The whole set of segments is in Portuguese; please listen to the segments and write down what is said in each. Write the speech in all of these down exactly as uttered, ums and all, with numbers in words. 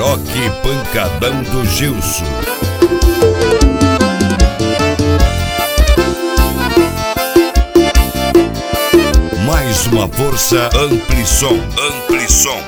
Rock Pancadão do Gilson. Mais uma força, Amplissom, Amplissom.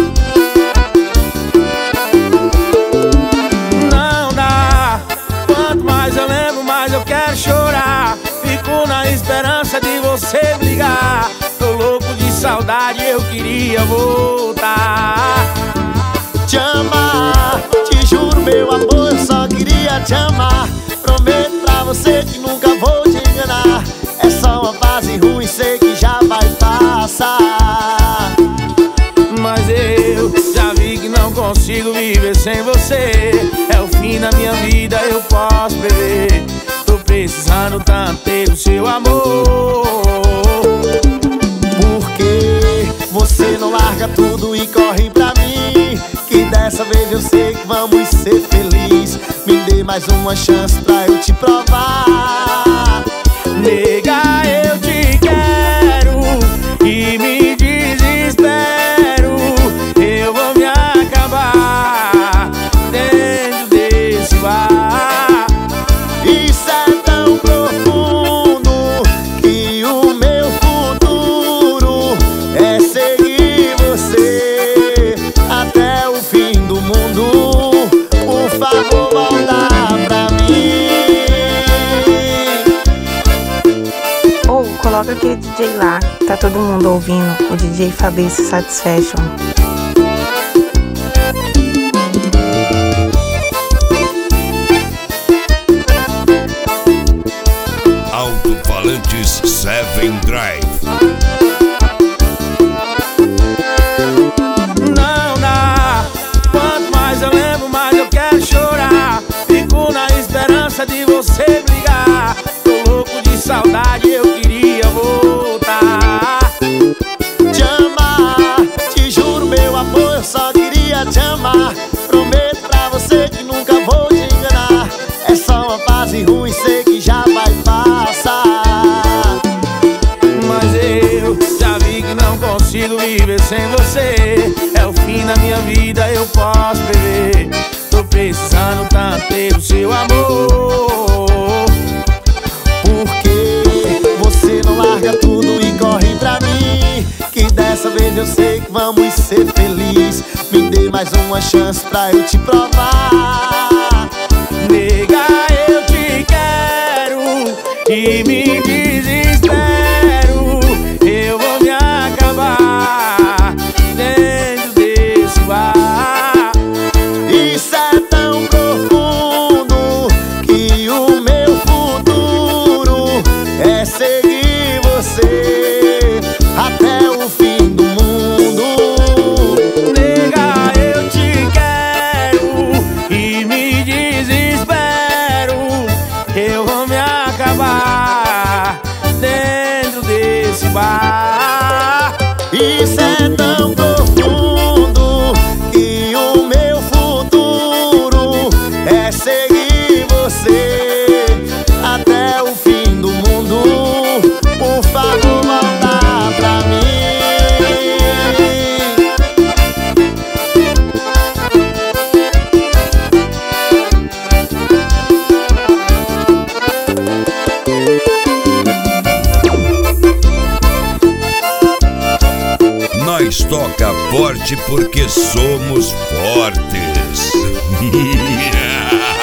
Não dá, quanto mais eu lembro, mais eu quero chorar. Fico na esperança de você me ligar. Tô louco de saudade, eu queria voltar. Te amar, te juro meu amor, eu só queria te amar. Prometo pra você que nunca vou te enganar. É só uma fase ruim, sei que já vai passar. Mas eu já vi que não consigo viver sem você. É o fim da minha vida, eu posso prever. Tô precisando tanto ter o seu amor. Porque você não larga tudo e corre pra mim, que dessa vez eu sei que vamos ser felizes. Me dê mais uma chance pra eu te provar. Nega, eu te quero e me desespero. Eu vou me acabar dentro desse bar. Isso é tão profundo que o meu futuro é seguir você até o fim do mundo. Por favor, volta pra mim. Ou oh, coloca aquele D J lá, tá todo mundo ouvindo, o D J Fabrício Satisfaction. Alto-falantes Seven Drive. Não dá, quanto mais eu lembro, mais eu quero chorar. Fico na esperança de você me ligar. Tô louco de saudade, eu queria voltar. Te amar, te juro meu amor, eu só queria te amar. Prometo pra você que nunca vou te enganar. É só uma fase ruim, sei que já vai passar. Mas eu já vi que não consigo viver sem você. É o fim da minha vida, eu posso prever. Tô precisando tanto ter o seu amor. Porque você não larga tudo e corre pra mim, que dessa vez eu sei que vamos ser felizes. Me dê mais uma chance pra eu te provar. Nega, eu te quero e me desespero. Eu vou me acabar dentro desse bar. Isso é tão profundo que o meu futuro é seguir você até o fim do mundo. Nega, eu te quero e me desespero. Eu vou me acabar dentro desse bar. Isso é tão profundo que o meu futuro é seguir você até o fim do mundo. Por favor, volta pra mim. Nós toca forte porque somos fortes.